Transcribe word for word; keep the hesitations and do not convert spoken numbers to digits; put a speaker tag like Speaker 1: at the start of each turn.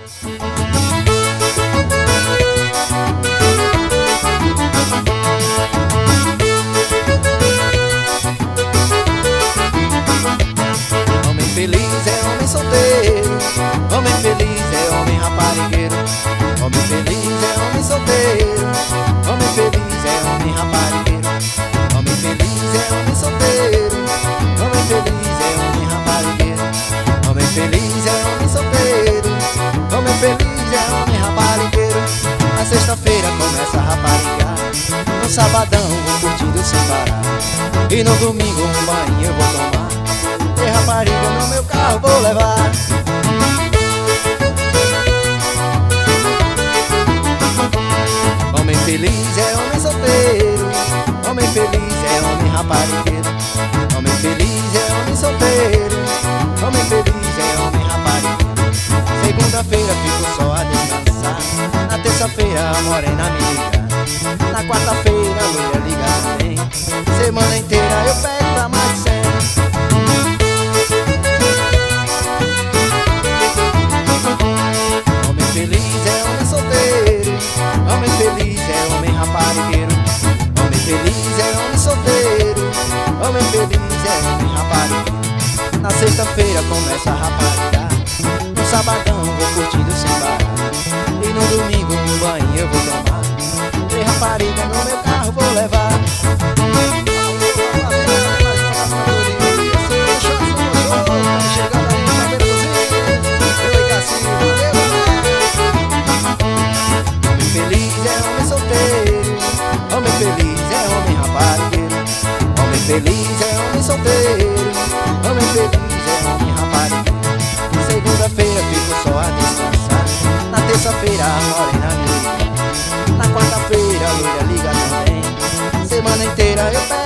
Speaker 1: Homem feliz é homem solteiro, homem feliz é homem raparigueiro. Homem feliz é homem solteiro, homem feliz é homem raparigueiro. Homem feliz é homem solteiro, homem feliz é homem raparigueiro. Homem feliz é homem solteiro, homem feliz é homem raparigueiro. Na sexta-feira começa a raparigar, no sabadão vou curtindo sem parar, e no domingo um banho eu vou tomar, e rapariga no meu carro vou levar. Homem feliz é homem solteiro, homem feliz é homem raparigueiro. Homem feliz é homem solteiro, homem feliz é homem raparigueiro. Segunda-feira fico só a descansar, na terça-feira a morena me liga, na quarta-feira a loira liga também. Semana inteira eu pego pra mais de cem. Homem feliz é homem solteiro, homem feliz é homem raparigueiro. Homem feliz é homem solteiro, homem feliz é homem raparigueiro. Na sexta-feira começa a raparigar, no sabadão vou curtindo sem parar, e no domingo um banho eu vou tomar, e rapariga no meu carro vou levar. Homem feliz é homem solteiro, homem feliz é homem raparigueiro. Homem feliz é homem solteiro, homem feliz é homem raparigueiro. Segunda-feira fico só a descansar, na terça-feira a morena me liga, na quarta-feira a loira liga também. Semana inteira eu pego